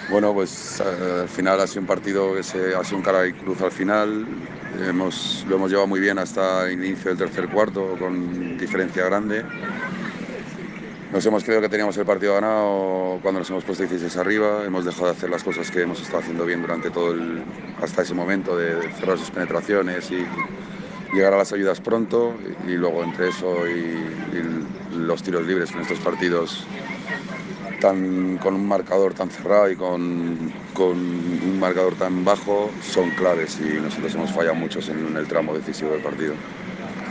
Bueno, pues al final ha sido un partido ha sido un cara y cruz al final. Lo hemos llevado muy bien hasta el inicio del tercer cuarto, con diferencia grande. Nos hemos creído que teníamos el partido ganado cuando nos hemos puesto 16 arriba. Hemos dejado de hacer las cosas que hemos estado haciendo bien durante hasta ese momento, de cerrar sus penetraciones y llegar a las ayudas pronto. Y luego entre eso y los tiros libres, que en estos partidos con un marcador tan cerrado y con un marcador tan bajo son claves, y nosotros hemos fallado muchos en el tramo decisivo del partido.